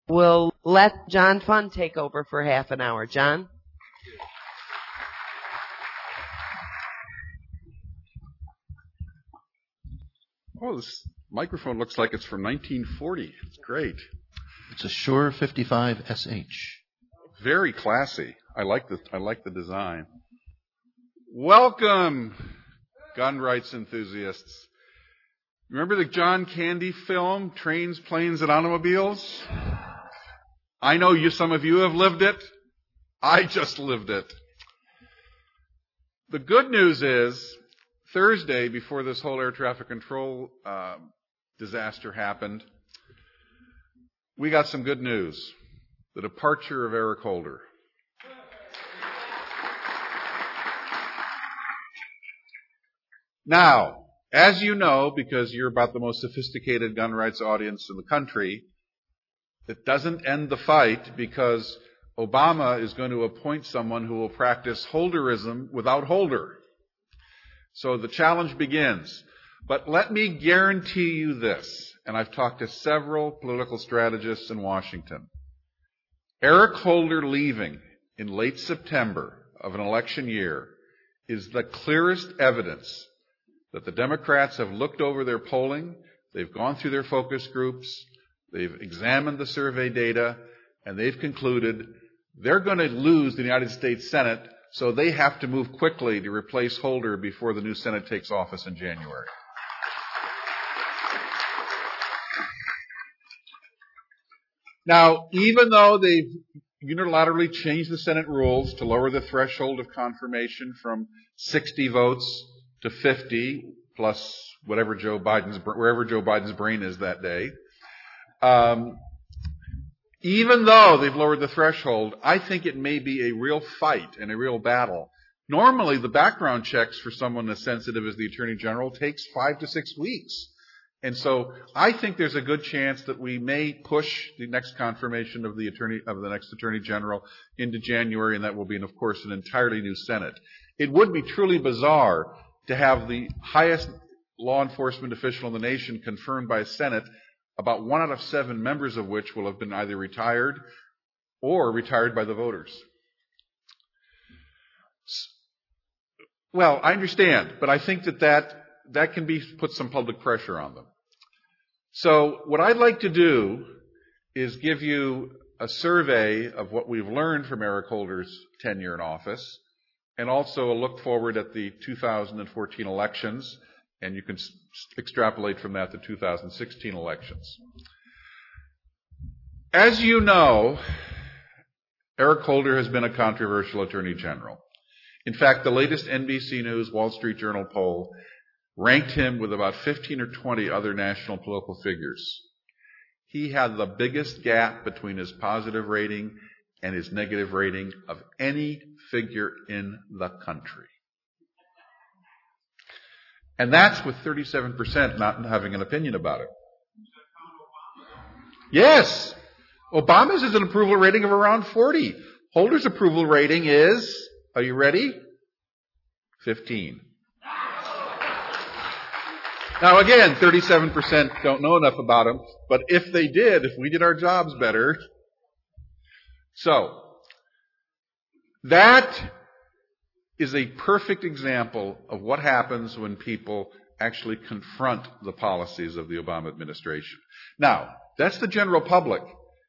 We'll let John Fund take over for half an hour. John? Oh, this microphone looks like it's from 1940. It's great. It's a Shure 55 SH. Very classy. I like the design. Welcome, gun rights enthusiasts. Remember the John Candy film, Trains, Planes, and Automobiles? I know some of you have lived it. I just lived it. The good news is, Thursday, before this whole air traffic control disaster happened, we got some good news. The departure of Eric Holder. Now, as you know, because you're about the most sophisticated gun rights audience in the country, it doesn't end the fight because Obama is going to appoint someone who will practice Holderism without Holder. So the challenge begins. But let me guarantee you this, and I've talked to several political strategists in Washington. Eric Holder leaving in late September of an election year is the clearest evidence that the Democrats have looked over their polling, they've gone through their focus groups, they've examined the survey data, and they've concluded they're going to lose the United States Senate, so they have to move quickly to replace Holder before the new Senate takes office in January. Now, even though they've unilaterally changed the Senate rules to lower the threshold of confirmation from 60 votes to 50, plus wherever Joe Biden's brain is that day, even though they've lowered the threshold, I think it may be a real fight and a real battle. Normally, the background checks for someone as sensitive as the Attorney General takes 5 to 6 weeks. And so I think there's a good chance that we may push the next confirmation of the next Attorney General into January, and that will be, of course, an entirely new Senate. It would be truly bizarre to have the highest law enforcement official in the nation confirmed by a Senate, about 1 out of 7 members of which will have been either retired or retired by the voters. Well, I understand, but I think that can put some public pressure on them. So what I'd like to do is give you a survey of what we've learned from Eric Holder's tenure in office, and also a look forward at the 2014 elections, and you can extrapolate from that the 2016 elections. As you know, Eric Holder has been a controversial Attorney General. In fact, the latest NBC News Wall Street Journal poll ranked him with about 15 or 20 other national political figures. He had the biggest gap between his positive rating and his negative rating of any figure in the country. And that's with 37% not having an opinion about it. Yes. Obama's is an approval rating of around 40. Holder's approval rating is, are you ready? 15. Now again, 37% don't know enough about him, but if they did, if we did our jobs better. So, that is a perfect example of what happens when people actually confront the policies of the Obama administration. Now, that's the general public.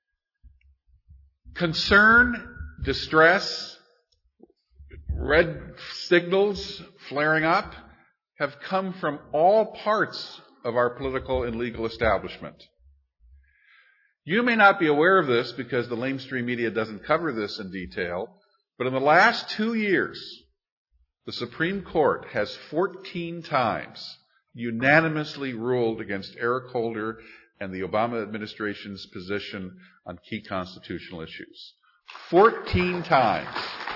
Concern, distress, red signals flaring up have come from all parts of our political and legal establishment. You may not be aware of this because the mainstream media doesn't cover this in detail, but in the last 2 years, the Supreme Court has 14 times unanimously ruled against Eric Holder and the Obama administration's position on key constitutional issues. 14 times.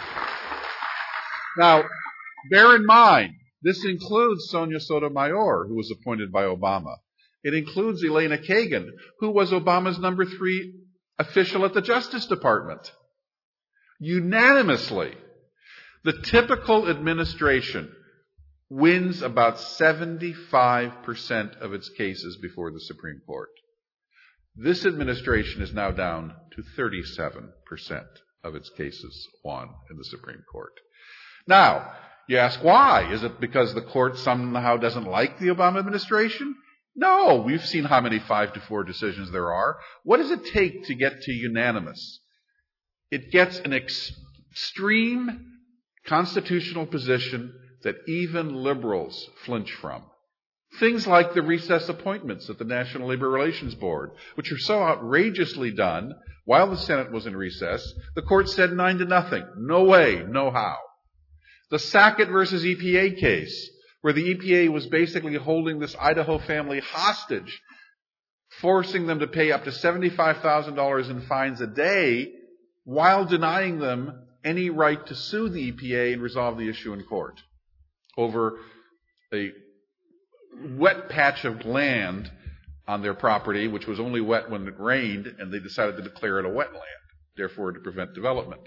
Now, bear in mind, this includes Sonia Sotomayor, who was appointed by Obama. It includes Elena Kagan, who was Obama's number 3 official at the Justice Department. Unanimously. The typical administration wins about 75% of its cases before the Supreme Court. This administration is now down to 37% of its cases won in the Supreme Court. Now, you ask why? Is it because the court somehow doesn't like the Obama administration? No, we've seen how many 5-4 decisions there are. What does it take to get to unanimous? It gets an extreme constitutional position that even liberals flinch from. Things like the recess appointments at the National Labor Relations Board, which are so outrageously done while the Senate was in recess, the court said 9-0. No way, no how. The Sackett versus EPA case, where the EPA was basically holding this Idaho family hostage, forcing them to pay up to $75,000 in fines a day while denying them any right to sue the EPA and resolve the issue in court over a wet patch of land on their property, which was only wet when it rained, and they decided to declare it a wetland, therefore to prevent development.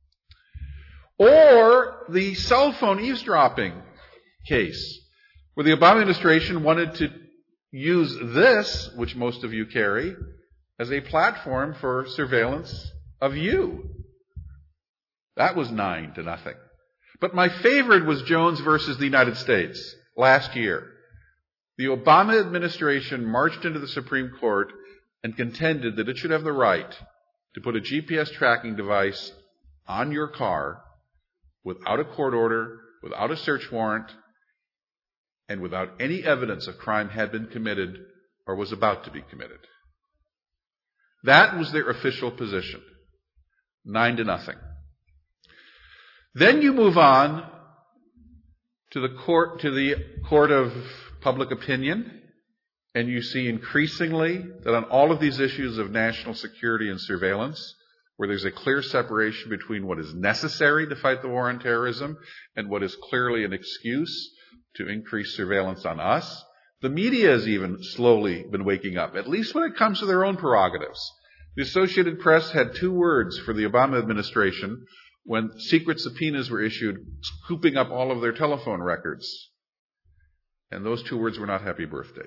Or the cell phone eavesdropping case, where the Obama administration wanted to use this, which most of you carry, as a platform for surveillance of you. That was 9-0. But my favorite was Jones versus the United States last year. The Obama administration marched into the Supreme Court and contended that it should have the right to put a GPS tracking device on your car without a court order, without a search warrant, and without any evidence a crime had been committed or was about to be committed. That was their official position. 9-0. Then you move on to the court of public opinion, and you see increasingly that on all of these issues of national security and surveillance, where there's a clear separation between what is necessary to fight the war on terrorism and what is clearly an excuse to increase surveillance on us, the media has even slowly been waking up, at least when it comes to their own prerogatives. The Associated Press had 2 words for the Obama administration when secret subpoenas were issued, scooping up all of their telephone records. And those 2 words were not happy birthday.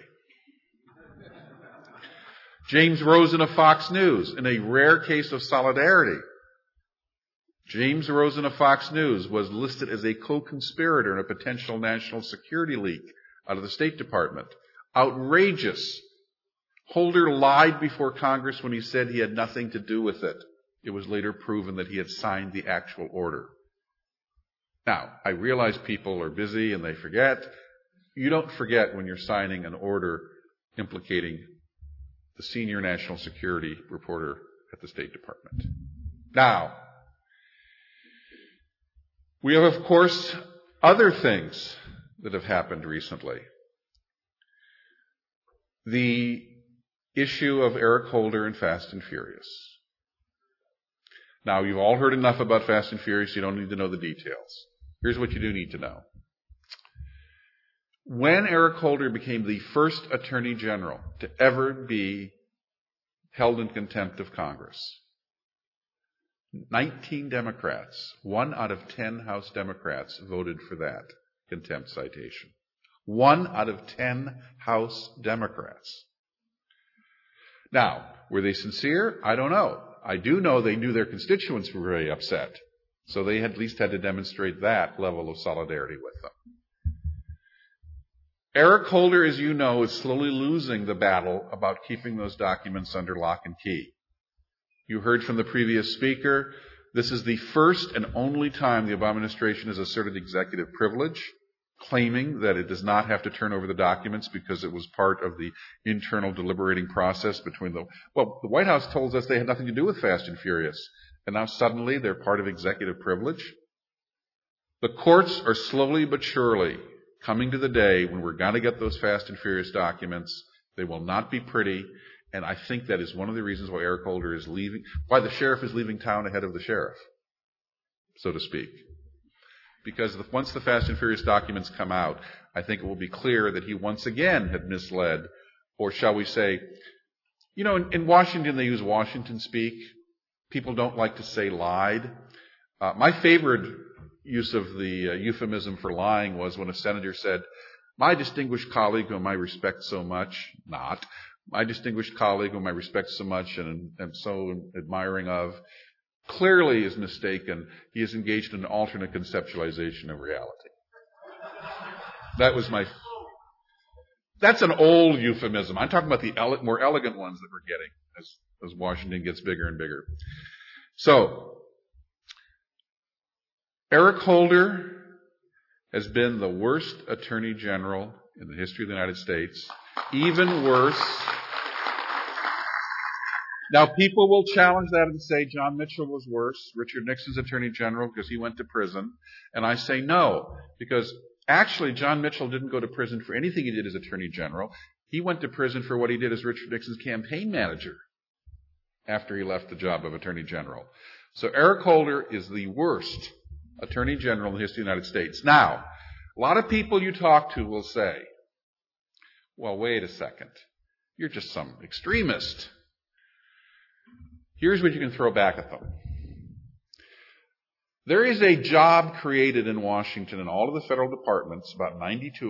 James Rosen of Fox News, in a rare case of solidarity, James Rosen of Fox News was listed as a co-conspirator in a potential national security leak out of the State Department. Outrageous. Holder lied before Congress when he said he had nothing to do with it. It was later proven that he had signed the actual order. Now, I realize people are busy and they forget. You don't forget when you're signing an order implicating the senior national security reporter at the State Department. Now, we have, of course, other things that have happened recently. The issue of Eric Holder and Fast and Furious. Now, you've all heard enough about Fast and Furious, you don't need to know the details. Here's what you do need to know. When Eric Holder became the first Attorney General to ever be held in contempt of Congress, 19 Democrats, 1 out of 10 House Democrats voted for that contempt citation. 1 out of 10 House Democrats. Now, were they sincere? I don't know. I do know they knew their constituents were very upset, so they at least had to demonstrate that level of solidarity with them. Eric Holder, as you know, is slowly losing the battle about keeping those documents under lock and key. You heard from the previous speaker, this is the first and only time the Obama administration has asserted executive privilege, claiming that it does not have to turn over the documents because it was part of the internal deliberating process between the White House told us they had nothing to do with Fast and Furious, and now suddenly they're part of executive privilege. The courts are slowly but surely coming to the day when we're going to get those Fast and Furious documents. They will not be pretty, and I think that is one of the reasons why Eric Holder is leaving, why the sheriff is leaving town ahead of the sheriff, so to speak. Because once the Fast and Furious documents come out, I think it will be clear that he once again had misled, or shall we say, you know, in Washington they use Washington speak. People don't like to say lied. My favorite use of the euphemism for lying was when a senator said, my distinguished colleague, whom I respect so much, my distinguished colleague, whom I respect so much and am so admiring of, clearly is mistaken. He is engaged in an alternate conceptualization of reality. That's an old euphemism. I'm talking about the more elegant ones that we're getting as Washington gets bigger and bigger. So, Eric Holder has been the worst Attorney General in the history of the United States. Even worse. Now, people will challenge that and say John Mitchell was worse, Richard Nixon's Attorney General, because he went to prison. And I say no, because actually John Mitchell didn't go to prison for anything he did as Attorney General. He went to prison for what he did as Richard Nixon's campaign manager after he left the job of Attorney General. So Eric Holder is the worst Attorney General in the history of the United States. Now, a lot of people you talk to will say, well, wait a second. You're just some extremist. Here's what you can throw back at them. There is a job created in Washington in all of the federal departments, about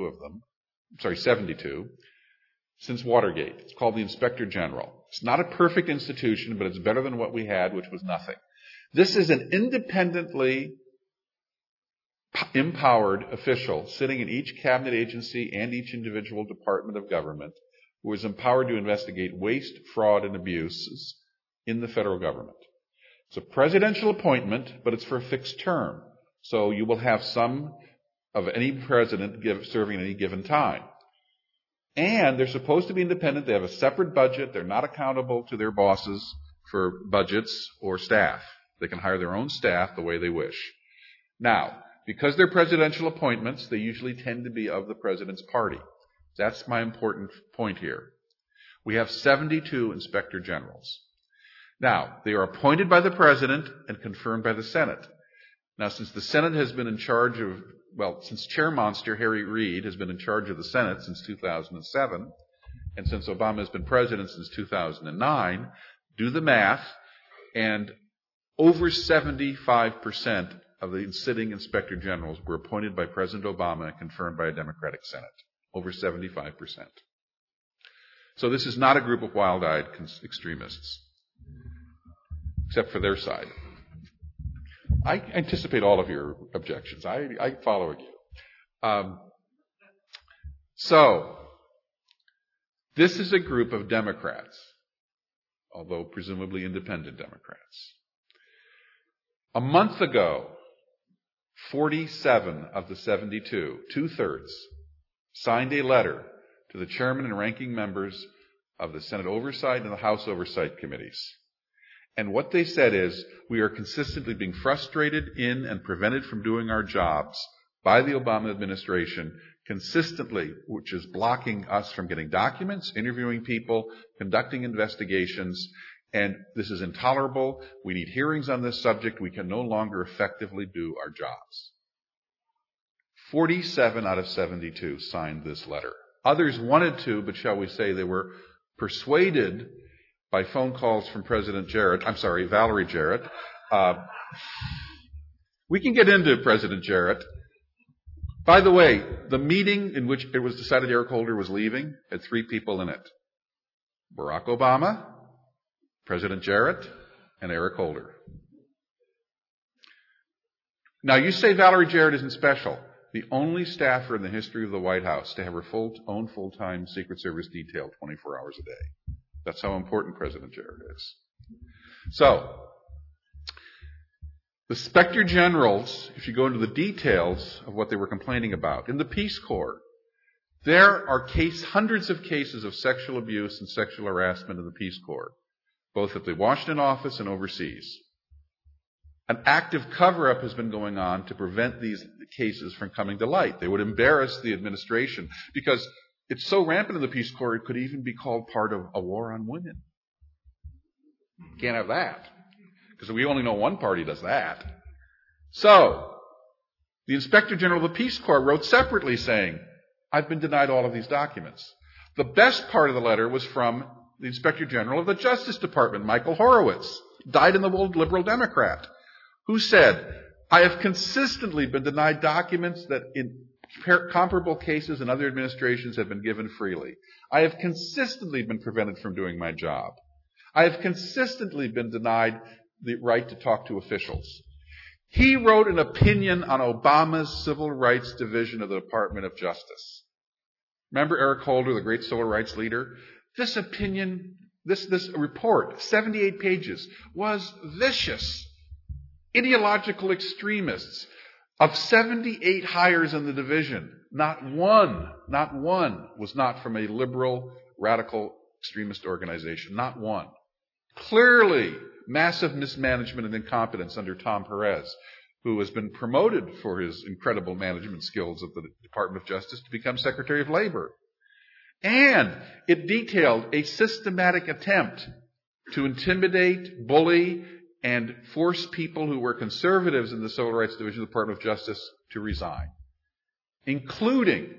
72, since Watergate. It's called the Inspector General. It's not a perfect institution, but it's better than what we had, which was nothing. This is an independently empowered official sitting in each cabinet agency and each individual department of government who is empowered to investigate waste, fraud, and abuses in the federal government. It's a presidential appointment, but it's for a fixed term. So you will have some of any president serving at any given time. And they're supposed to be independent. They have a separate budget. They're not accountable to their bosses for budgets or staff. They can hire their own staff the way they wish. Now, because they're presidential appointments, they usually tend to be of the president's party. That's my important point here. We have 72 inspector generals. Now, they are appointed by the president and confirmed by the Senate. Now, since the Senate has been in charge of, since Chair Monster, Harry Reid, has been in charge of the Senate since 2007, and since Obama has been president since 2009, do the math, and over 75% of the sitting inspector generals were appointed by President Obama and confirmed by a Democratic Senate. Over 75%. So this is not a group of wild-eyed extremists, except for their side. I anticipate all of your objections. I follow you. So, this is a group of Democrats, although presumably independent Democrats. A month ago, 47 of the 72, 2/3, signed a letter to the chairman and ranking members of the Senate Oversight and the House Oversight Committees. And what they said is, we are consistently being frustrated in and prevented from doing our jobs by the Obama administration consistently, which is blocking us from getting documents, interviewing people, conducting investigations, and this is intolerable. We need hearings on this subject. We can no longer effectively do our jobs. 47 out of 72 signed this letter. Others wanted to, but shall we say they were persuaded by phone calls from Valerie Jarrett. We can get into President Jarrett. By the way, the meeting in which it was decided Eric Holder was leaving had 3 people in it. Barack Obama, President Jarrett, and Eric Holder. Now, you say Valerie Jarrett isn't special. The only staffer in the history of the White House to have her own full-time Secret Service detail 24 hours a day. That's how important President Jarrett is. So, the Inspector Generals, if you go into the details of what they were complaining about, in the Peace Corps, there are hundreds of cases of sexual abuse and sexual harassment in the Peace Corps, both at the Washington office and overseas. An active cover-up has been going on to prevent these cases from coming to light. They would embarrass the administration because it's so rampant in the Peace Corps, it could even be called part of a war on women. Can't have that, because we only know one party does that. So, the Inspector General of the Peace Corps wrote separately saying, I've been denied all of these documents. The best part of the letter was from the Inspector General of the Justice Department, Michael Horowitz, dyed-in-the-wool liberal Democrat, who said, I have consistently been denied documents that Comparable cases in other administrations have been given freely. I have consistently been prevented from doing my job. I have consistently been denied the right to talk to officials. He wrote an opinion on Obama's Civil Rights Division of the Department of Justice. Remember Eric Holder, the great civil rights leader? This opinion, this report, 78 pages, was vicious. Ideological extremists. Of 78 hires in the division, not one was not from a liberal, radical, extremist organization. Not one. Clearly, massive mismanagement and incompetence under Tom Perez, who has been promoted for his incredible management skills at the Department of Justice to become Secretary of Labor. And it detailed a systematic attempt to intimidate, bully, and force people who were conservatives in the Civil Rights Division of the Department of Justice to resign, including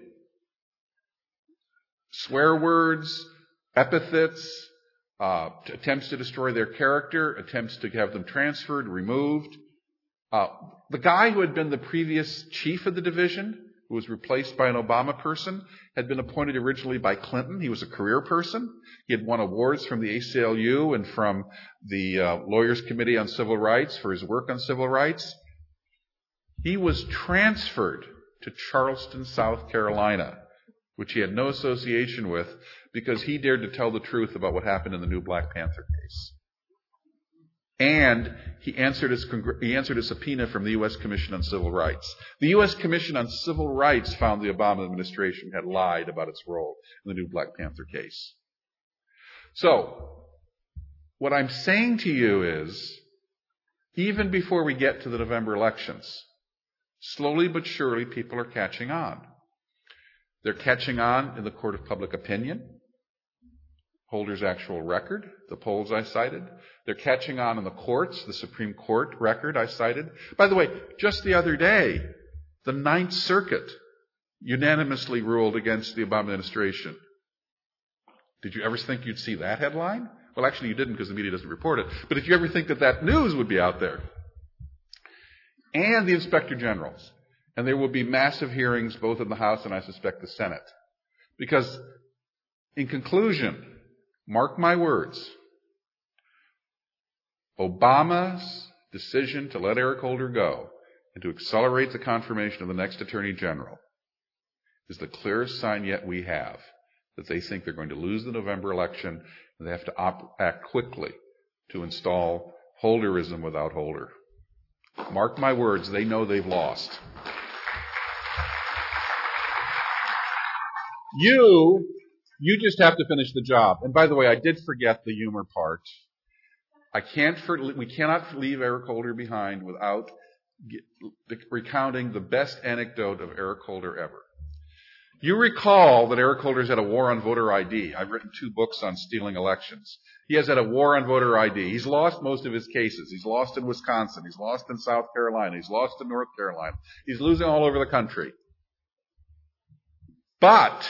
swear words, epithets, attempts to destroy their character, attempts to have them transferred, removed. The guy who had been the previous chief of the division, who was replaced by an Obama person, had been appointed originally by Clinton. He was a career person. He had won awards from the ACLU and from the Lawyers Committee on Civil Rights for his work on civil rights. He was transferred to Charleston, South Carolina, which he had no association with, because he dared to tell the truth about what happened in the new Black Panther case. And he answered a subpoena from the U.S. Commission on Civil Rights. The U.S. Commission on Civil Rights found the Obama administration had lied about its role in the new Black Panther case. So, what I'm saying to you is, even before we get to the November elections, slowly but surely people are catching on. They're catching on in the court of public opinion, Holder's actual record, the polls I cited. They're catching on in the courts, the Supreme Court record I cited. By the way, just the other day, the Ninth Circuit unanimously ruled against the Obama administration. Did you ever think you'd see that headline? Well, actually you didn't, because the media doesn't report it. But if you ever think that news would be out there. And the Inspector Generals. And there will be massive hearings both in the House and I suspect the Senate. Because, in conclusion, mark my words, Obama's decision to let Eric Holder go and to accelerate the confirmation of the next Attorney General is the clearest sign yet we have that they think they're going to lose the November election and they have to act quickly to install Holderism without Holder. Mark my words, they know they've lost. You just have to finish the job. And by the way, I did forget the humor part. We cannot leave Eric Holder behind without recounting the best anecdote of Eric Holder ever. You recall that Eric Holder's had a war on voter ID. I've written 2 books on stealing elections. He has had a war on voter ID. He's lost most of his cases. He's lost in Wisconsin. He's lost in South Carolina. He's lost in North Carolina. He's losing all over the country. But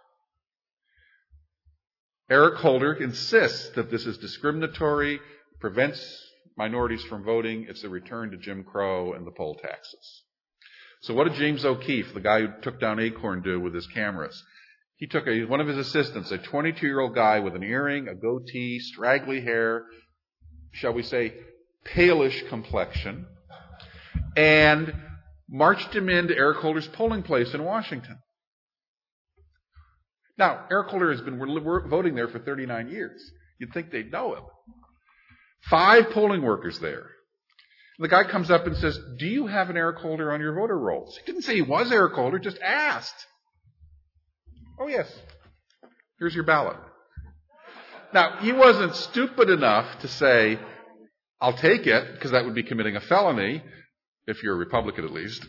Eric Holder insists that this is discriminatory, prevents minorities from voting. It's a return to Jim Crow and the poll taxes. So what did James O'Keefe, the guy who took down Acorn, do with his cameras? He took one of his assistants, a 22-year-old guy with an earring, a goatee, straggly hair, shall we say, palish complexion, and marched him into Eric Holder's polling place in Washington. Now, Eric Holder has been voting there for 39 years. You'd think they'd know him. 5 polling workers there. And the guy comes up and says, "Do you have an Eric Holder on your voter rolls?" He didn't say he was Eric Holder, just asked. "Oh, yes. Here's your ballot." Now, he wasn't stupid enough to say, "I'll take it," because that would be committing a felony, if you're a Republican at least.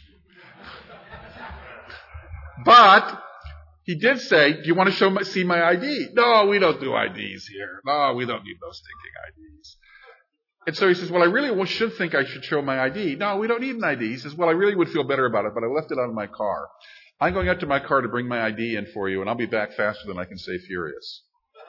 But he did say, "Do you want to see my ID?" "No, we don't do IDs here. No, we don't need those stinking IDs." And so he says, "Well, I really should think I should show my ID." "No, we don't need an ID." He says, "Well, I really would feel better about it, but I left it out of my car. I'm going out to my car to bring my ID in for you, and I'll be back faster than I can say furious."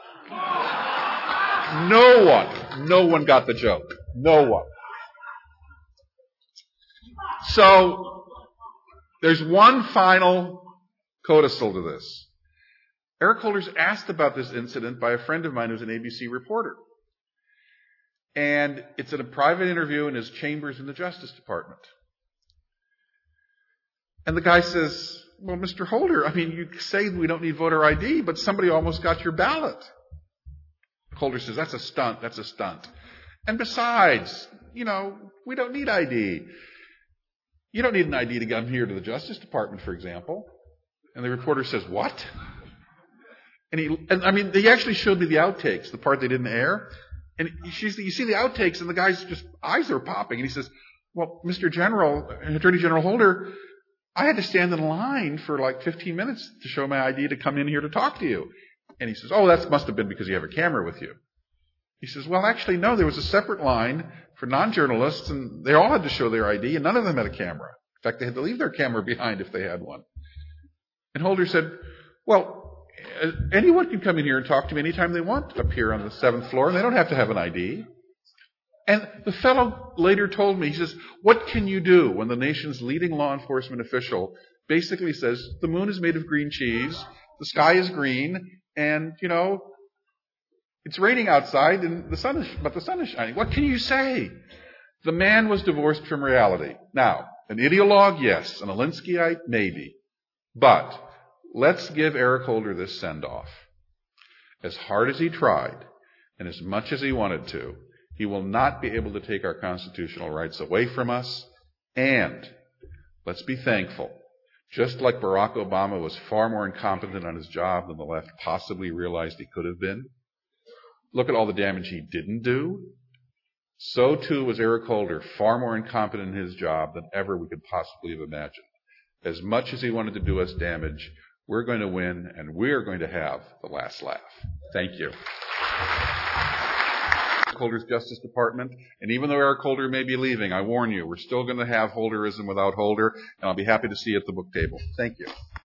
No one got the joke. No one. So There's one final codicil to this. Eric Holder's asked about this incident by a friend of mine who's an ABC reporter. And it's in a private interview in his chambers in the Justice Department. And the guy says, well, Mr. Holder, I mean, you say we don't need voter ID, but somebody almost got your ballot. Holder says, that's a stunt. And besides, we don't need ID. You don't need an ID to come here to the Justice Department, for example. And the reporter says, what? And he actually showed me the outtakes, the part they didn't air. And you see the outtakes, and the guy's just eyes are popping. And he says, well, Mr. Attorney General Holder, I had to stand in line for like 15 minutes to show my ID to come in here to talk to you. And he says, oh, that must have been because you have a camera with you. He says, well, actually, no, there was a separate line for non-journalists, and they all had to show their ID, and none of them had a camera. In fact, they had to leave their camera behind if they had one. And Holder said, well, anyone can come in here and talk to me anytime they want up here on the 7th floor, and they don't have to have an ID. And the fellow later told me, he says, what can you do when the nation's leading law enforcement official basically says, the moon is made of green cheese, the sky is green, and, it's raining outside, and the sun is shining. What can you say? The man was divorced from reality. Now, an ideologue, yes. An Alinskyite, maybe. But let's give Eric Holder this send-off. As hard as he tried, and as much as he wanted to, he will not be able to take our constitutional rights away from us. And let's be thankful. Just like Barack Obama was far more incompetent on his job than the left possibly realized he could have been, look at all the damage he didn't do. So too was Eric Holder far more incompetent in his job than ever we could possibly have imagined. As much as he wanted to do us damage, we're going to win, and we're going to have the last laugh. Thank you. Eric Holder's Justice Department, and even though Eric Holder may be leaving, I warn you, we're still going to have Holderism without Holder, and I'll be happy to see you at the book table. Thank you.